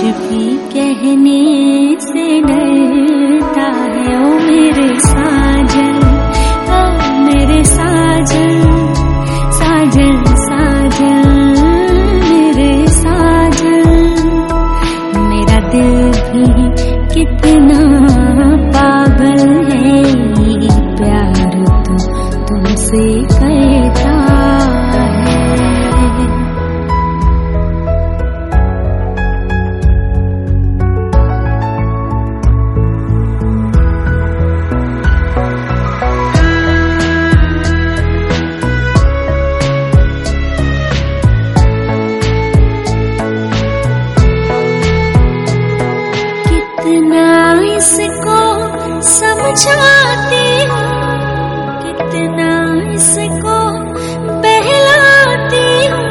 भी कहने से डरता है। ओ मेरे साजन, ओ मेरे साजन, साजन साजन मेरे साजन। मेरा दिल भी कितना पागल है, ये प्यार तो तुमसे करता है। इसको समझाती हूँ, कितना इसको बहलाती हूँ,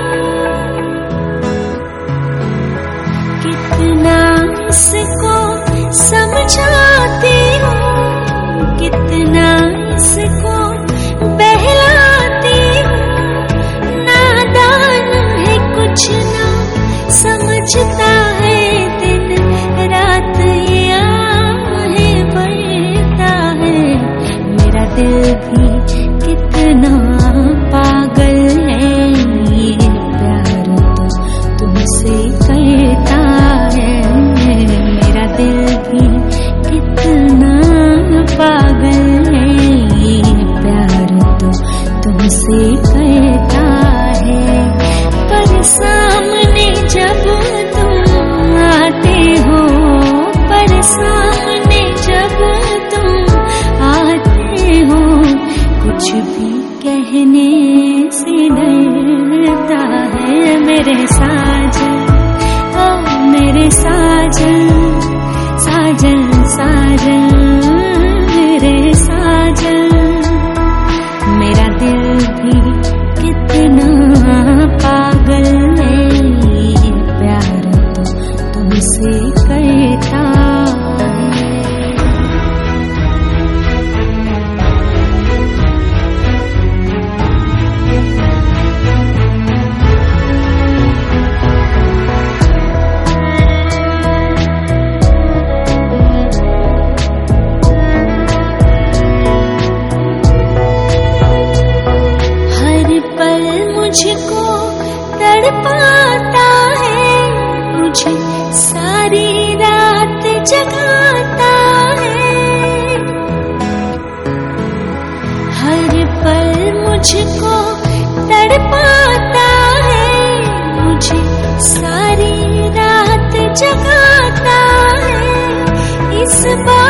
कितना इसको समझाती हूँ, कितना इसको बहलाती हूँ। नादान है कुछ ना समझता है, दिन रात दिल भी कितना पागल है, ये प्यार तो तुमसे करता है। मेरा दिल भी कितना पागल है, ये प्यार तो तुमसे करता है। पर सामने जब तुम आते हो, पर सामने जब तुम आते हो, कुछ भी कहने से डरता है। मेरे साजन, ओ मेरे साजन, साजन साजन मेरे साजन। मेरा दिल भी कितना पागल है, ये प्यार तो तुमसे करता है। मुझको तड़पाता है, मुझे सारी रात जगाता है। हर पल मुझको तड़पाता है, मुझे सारी रात जगाता है। इस बात